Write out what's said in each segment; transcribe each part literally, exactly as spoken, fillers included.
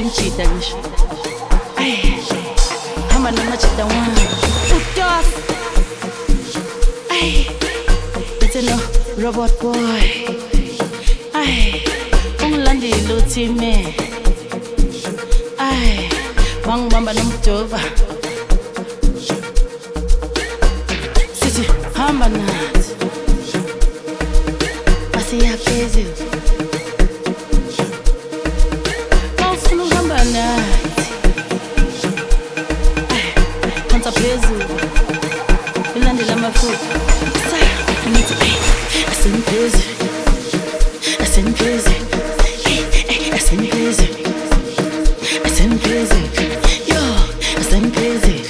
sengijida ngisho ay hamba namajida wami utos ay it's no robot boy ay ungilandile uthi me ay wangibamba nomjova sithi hamba nathi asiya phezulu awufuna uhamba nathi phansi phezulu ilandela amafuta sa nithi asemphezulu asemphezulu asemphezulu asemphezulu yo asemphezulu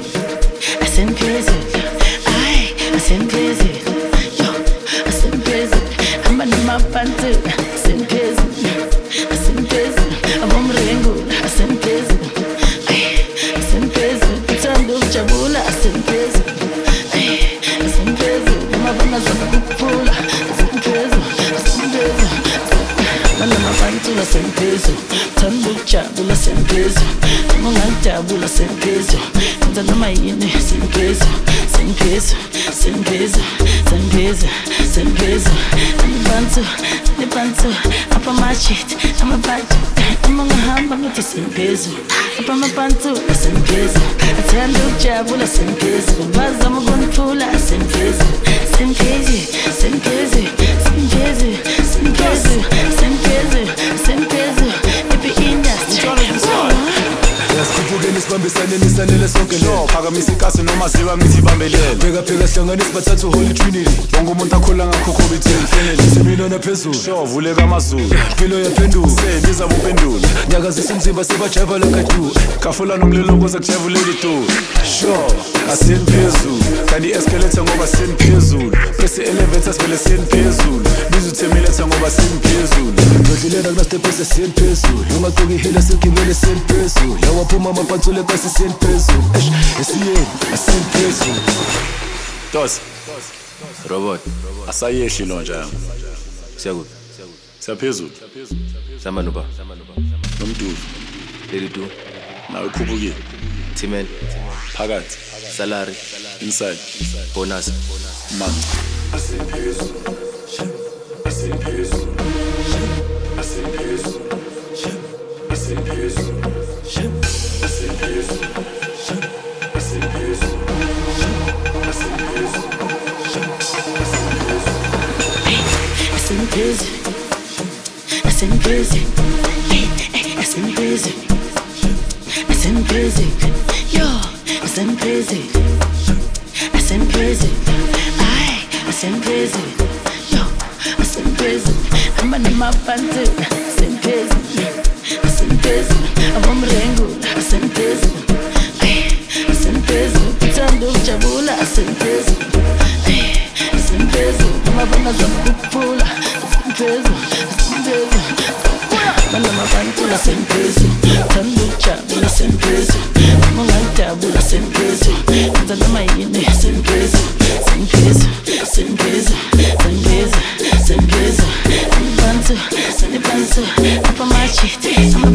asemphezulu ay asemphezulu yo asemphezulu hamba namapantu asemphezulu asemphezulu abomrengu asemphezulu ay asemphezulu uthanda ukujabula asemphezulu ay asemphezulu amabona zama kuphula asemphezulu asemphezulu manamapantu asemphezulu uthanda ukujabula asemphezulu ungangijabula asemphezulu enza noma yini asemphezulu asemphezulu asemphezulu asemphezulu asemphezulu nibantu nibantu apa machit ama baji ama ngahamba ngithi asemphezulu apa mabantu asemphezulu athanda ukujabula asemphezulu bazama ukungiphula asemphezulu asemphezulu asemphezulu asemphezulu asemphezulu asemphezulu asemphezulu epi industry Yasikhupukeni sibambisane nisanele sonke lo phakamisa ikasi noma ziwa ngithi bambelele pheka pheka sihlanganisa bathathu holy trinity wonke umuntu akhola ngakho covid family semina naphezulu sho vuleka amazulu impilo yaphendula sendiza buphendula nyakazisa umzimba sebajava lakadu kafula nomlilo koza kujavulela itu sho asenphezulu kanti escalator ngoba senphezulu bese elevator sivele senphezulu bizuthemeletha ngoba senphezulu ngidlilela kuna step senphezulu noma qoki hela sekibele senphezulu yawaphuma amapatsule kasi senphezulu eish esiyeni asenphezulu dos robot asayeshi lonja Siyakuthi siyaphezulu Samanuba nomdudu leli tu nawe khupukile Timen phakathi salary inside bonus man asemphezulu asemphezulu asemphezulu asemphezulu asemphezulu asemphezulu asemphezulu asemphezulu asemphezulu asemphezulu yo asemphezulu asemphezulu ay asemphezulu yo asemphezulu hamba namapantu asemphezulu asemphezulu abomrengu asemphezulu ay asemphezulu uthanda ukujabula asemphezulu ay asemphezulu amabona zama kuphula asemphezulu asemphezulu manamapantu asemphezulu uthanda ukujabula asemphezulu ungangijabula asemphezulu enza noma yini asemphezulu asemphezulu asemphezulu asemphezulu asemphezulu nibantu nibantu apa machit ama